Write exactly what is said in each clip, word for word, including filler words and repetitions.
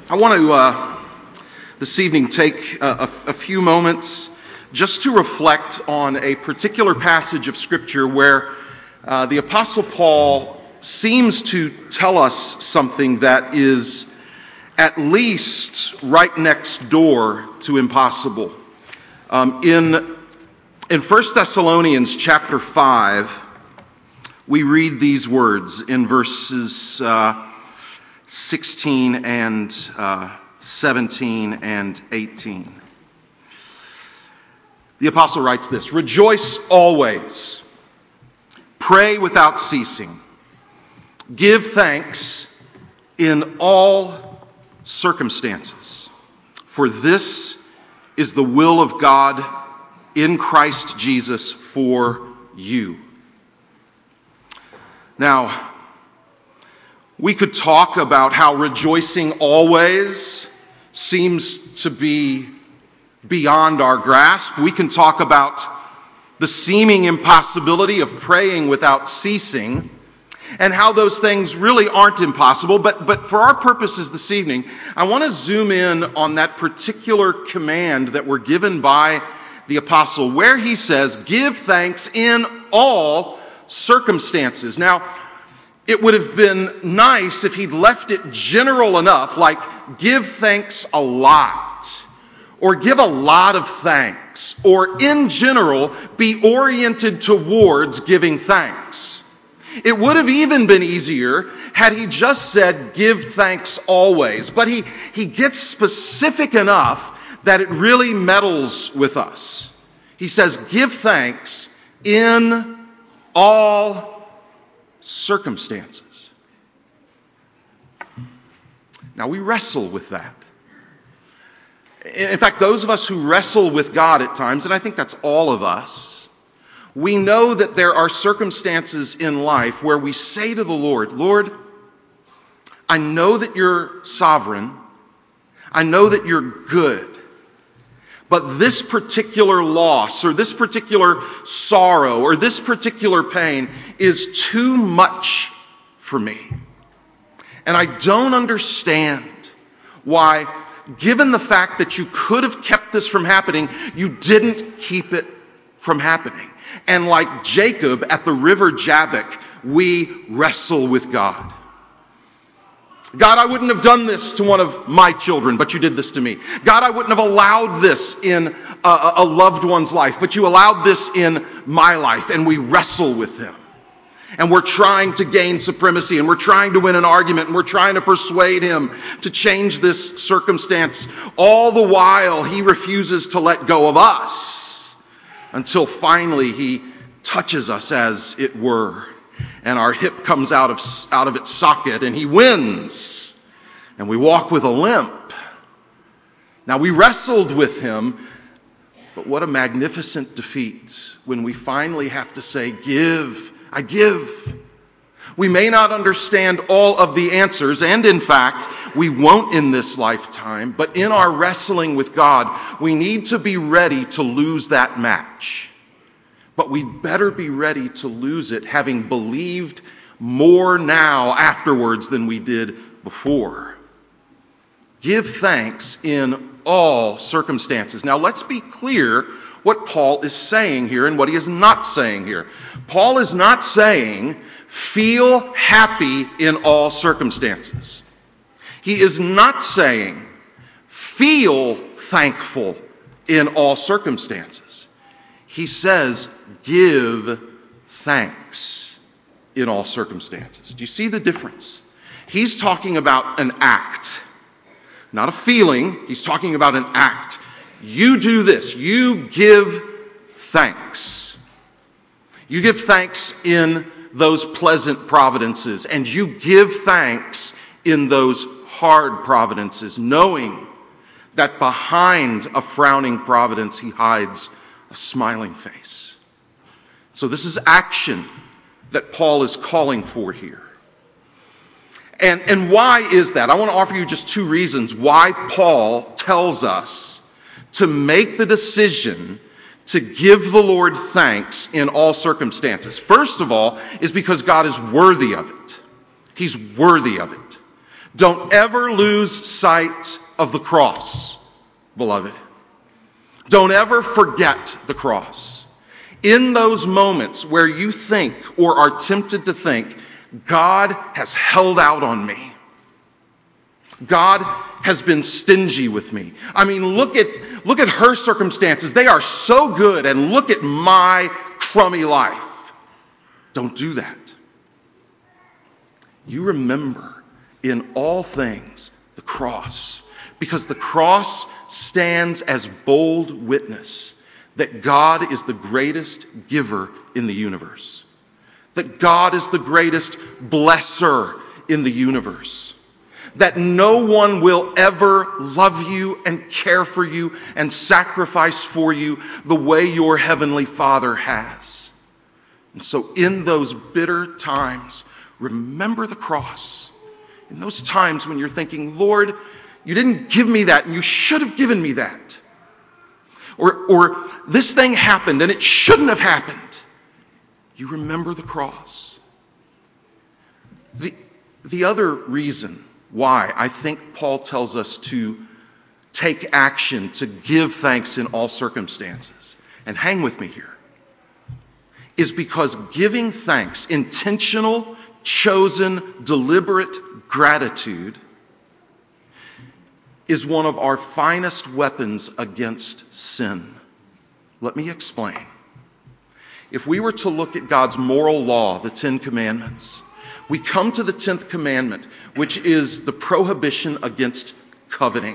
I want to uh, this evening take a, a, a few moments just to reflect on a particular passage of Scripture where uh, the Apostle Paul seems to tell us something that is at least right next door to impossible. Um, in in First Thessalonians chapter five, we read these words in verses Uh, sixteen and uh, seventeen and eighteen. The apostle writes this: "Rejoice always, pray without ceasing, give thanks in all circumstances, for this is the will of God in Christ Jesus for you." Now, we could talk about how rejoicing always seems to be beyond our grasp. We can talk about the seeming impossibility of praying without ceasing and how those things really aren't impossible. But, but for our purposes this evening, I want to zoom in on that particular command that we're given by the apostle, where he says, "Give thanks in all circumstances." Now, it would have been nice if he'd left it general enough, like give thanks a lot, or give a lot of thanks, or in general be oriented towards giving thanks. It would have even been easier had he just said give thanks always, but he, he gets specific enough that it really meddles with us. He says give thanks in all circumstances. Now, we wrestle with that. In fact, those of us who wrestle with God at times, and I think that's all of us, we know that there are circumstances in life where we say to the Lord, "Lord, I know that you're sovereign. I know that you're good. But this particular loss or this particular sorrow or this particular pain is too much for me. And I don't understand why, given the fact that you could have kept this from happening, you didn't keep it from happening." And like Jacob at the river Jabbok, we wrestle with God. "God, I wouldn't have done this to one of my children, but you did this to me. God, I wouldn't have allowed this in a, a loved one's life, but you allowed this in my life." And we wrestle with him. And we're trying to gain supremacy, and we're trying to win an argument, and we're trying to persuade him to change this circumstance. All the while, he refuses to let go of us until finally he touches us, as it were. And our hip comes out of, out of its socket, and he wins. And we walk with a limp. Now, we wrestled with him, but what a magnificent defeat when we finally have to say, "Give, I give." We may not understand all of the answers, and in fact, we won't in this lifetime, but in our wrestling with God, we need to be ready to lose that match. But we'd better be ready to lose it having believed more now afterwards than we did before. Give thanks in all circumstances. Now let's be clear what Paul is saying here and what he is not saying here. Paul is not saying feel happy in all circumstances. He is not saying feel thankful in all circumstances. He says, give thanks in all circumstances. Do you see the difference? He's talking about an act, not a feeling. He's talking about an act. You do this. You give thanks. You give thanks in those pleasant providences, and you give thanks in those hard providences, knowing that behind a frowning providence he hides a smiling face. So this is action that Paul is calling for here. And, and why is that? I want to offer you just two reasons why Paul tells us to make the decision to give the Lord thanks in all circumstances. First of all, is because God is worthy of it. He's worthy of it. Don't ever lose sight of the cross, beloved. Don't ever forget the cross. In those moments where you think or are tempted to think, God has held out on me. God has been stingy with me. I mean, look at look at her circumstances. They are so good, and look at my crummy life. Don't do that. You remember in all things the cross, because the cross stands as bold witness that God is the greatest giver in the universe, that God is the greatest blesser in the universe, that no one will ever love you and care for you and sacrifice for you the way your heavenly Father has. And so in those bitter times, remember the cross. In those times when you're thinking, Lord, you didn't give me that and you should have given me that. Or, or this thing happened and it shouldn't have happened. You remember the cross. The, the other reason why I think Paul tells us to take action, to give thanks in all circumstances, and hang with me here, is because giving thanks, intentional, chosen, deliberate gratitude, is one of our finest weapons against sin. Let me explain. If we were to look at God's moral law, the Ten Commandments, we come to the tenth commandment, which is the prohibition against coveting.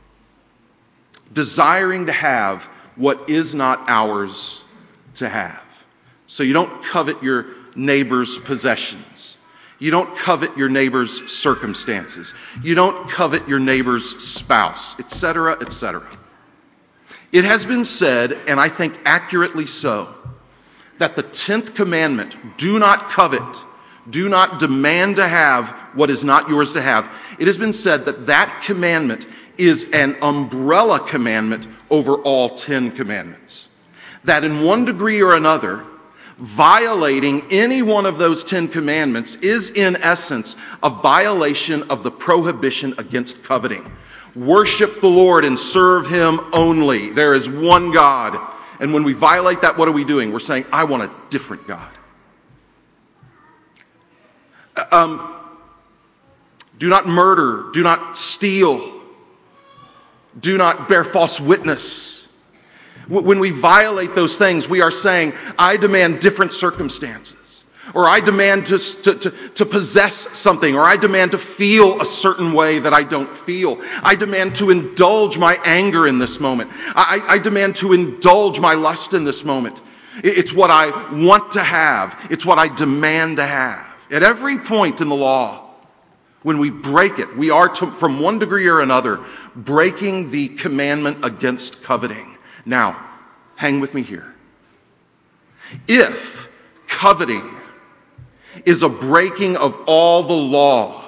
Desiring to have what is not ours to have. So you don't covet your neighbor's possessions. You don't covet your neighbor's circumstances. You don't covet your neighbor's spouse, et cetera, et cetera. It has been said, and I think accurately so, that the tenth commandment, do not covet, do not demand to have what is not yours to have. It has been said that that commandment is an umbrella commandment over all ten commandments. That in one degree or another, violating any one of those Ten Commandments is in essence a violation of the prohibition against coveting. Worship the Lord and serve Him only. There is one God. And when we violate that, what are we doing? We're saying, I want a different God. Um, do not murder. Do not steal. Do not bear false witness. When we violate those things, we are saying, I demand different circumstances. Or I demand to, to, to, to possess something. Or I demand to feel a certain way that I don't feel. I demand to indulge my anger in this moment. I, I demand to indulge my lust in this moment. It's what I want to have. It's what I demand to have. At every point in the law, when we break it, we are, to, from one degree or another, breaking the commandment against coveting. Now, hang with me here. If coveting is a breaking of all the law,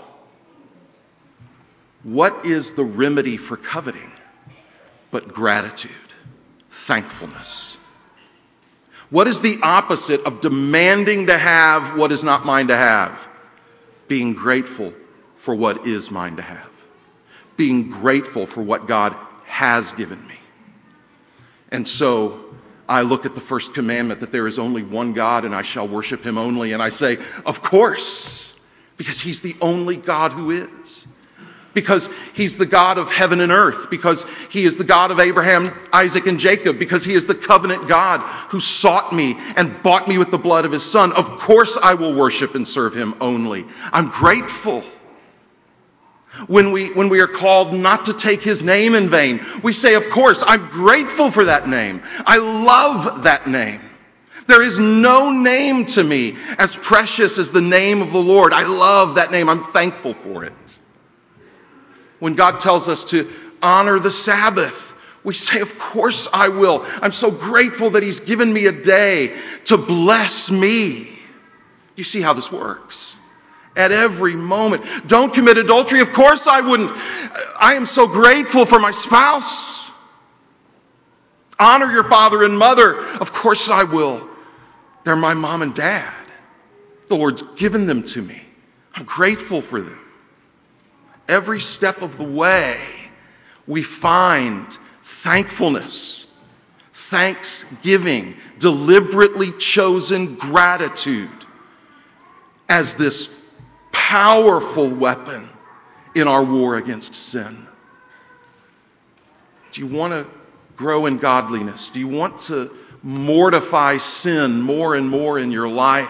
what is the remedy for coveting but gratitude, thankfulness? What is the opposite of demanding to have what is not mine to have? Being grateful for what is mine to have. Being grateful for what God has given me. And so I look at the first commandment that there is only one God and I shall worship Him only. And I say, of course, because He's the only God who is. Because He's the God of heaven and earth. Because He is the God of Abraham, Isaac, and Jacob. Because He is the covenant God who sought me and bought me with the blood of His Son. Of course I will worship and serve Him only. I'm grateful. When we, when we are called not to take His name in vain, we say, of course, I'm grateful for that name. I love that name. There is no name to me as precious as the name of the Lord. I love that name. I'm thankful for it. When God tells us to honor the Sabbath, we say, of course I will. I'm so grateful that He's given me a day to bless me. You see how this works? At every moment. Don't commit adultery. Of course I wouldn't. I am so grateful for my spouse. Honor your father and mother. Of course I will. They're my mom and dad. The Lord's given them to me. I'm grateful for them. every step of the way, we find thankfulness, thanksgiving, deliberately chosen gratitude as this powerful weapon in our war against sin. Do you want to grow in godliness? Do you want to mortify sin more and more in your life?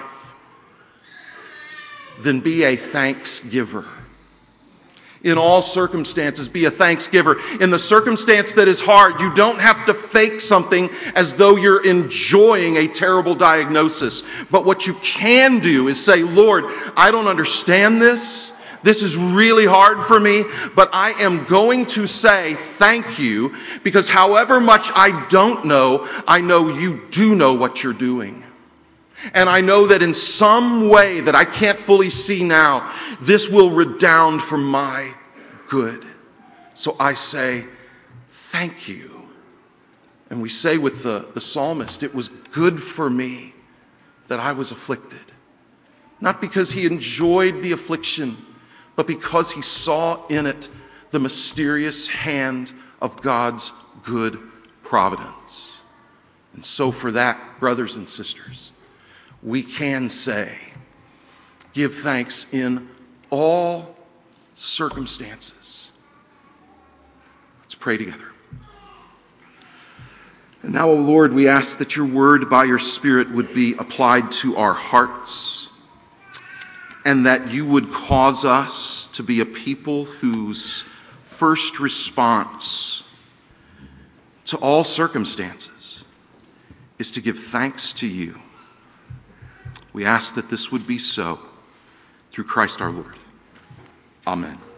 Then be a thanksgiver. In all circumstances, be a thanksgiver. In the circumstance that is hard, you don't have to fake something as though you're enjoying a terrible diagnosis. But what you can do is say, Lord, I don't understand this. This is really hard for me, but I am going to say thank you because however much I don't know, I know you do know what you're doing. And I know that in some way that I can't fully see now, this will redound for my good. So I say, thank you. And we say with the, the psalmist, it was good for me that I was afflicted. Not because he enjoyed the affliction, but because he saw in it the mysterious hand of God's good providence. And so for that, brothers and sisters, we can say, give thanks in all circumstances. Let's pray together. And now, O Lord, we ask that your word by your Spirit would be applied to our hearts, and that you would cause us to be a people whose first response to all circumstances is to give thanks to you. We ask that this would be so through Christ our Lord. Amen.